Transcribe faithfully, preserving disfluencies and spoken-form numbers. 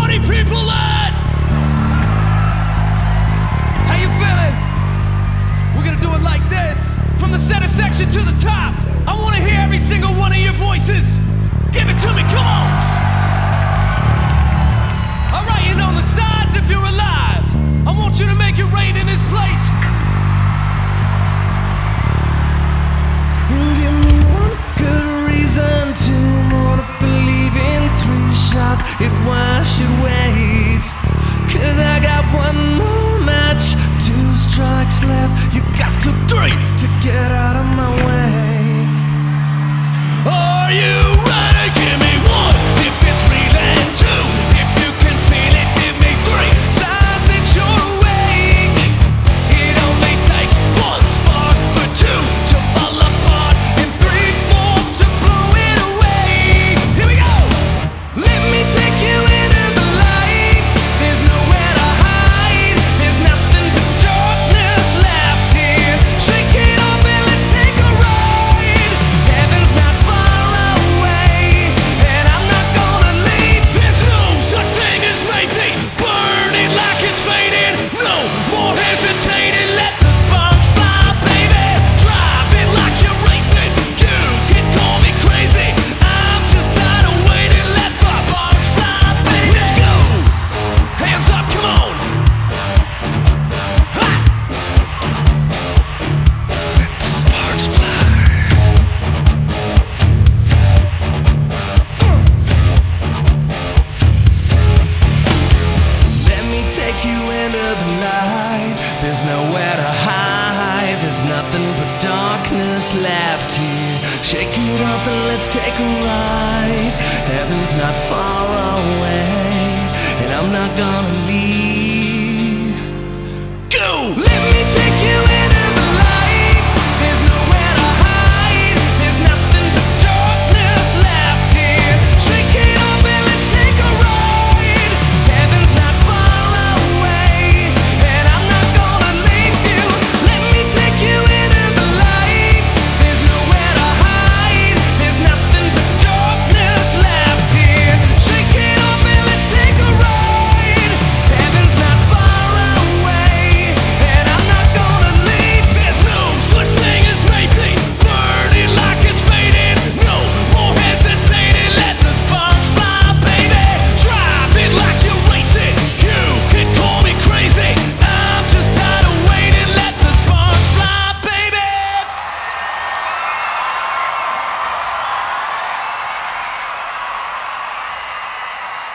party people at? How you feeling? We're gonna do it like this. From the center section to the top, I wanna hear every single one of your voices. Give it to me, come on. Alright, and on the sides if you're alive, I want you to make it rain in this place. And give me one good reason to wanna believe in three shots, it wash it waits. Cause I got one more match, two strikes left. You got to three to get out of my way. Are you ready? Give me one if it's real, and two if you can feel it. Give me three signs that you're awake. It only takes one spark for two to fall apart, and three more to blow it away. Here we go. Let me take you into the light. There's nowhere to hide. There's nothing but darkness left here. Shake it off and let's take a ride. Heaven's not far away, and I'm not gonna leave. There's no such thing as maybe. Burn it like it's fading. No more hesitating. Let the sparks fly, baby. Drive it like you're racing. You can call me crazy. I'm just tired of waiting. Let the sparks fly, baby. Let's go. Hands up, come on. Ha! Let the sparks fly. Let me take you into the light. There's nowhere to hide. There's nothing but darkness left here. Shake it off and let's take a ride. Heaven's not far away, and I'm not gonna leave.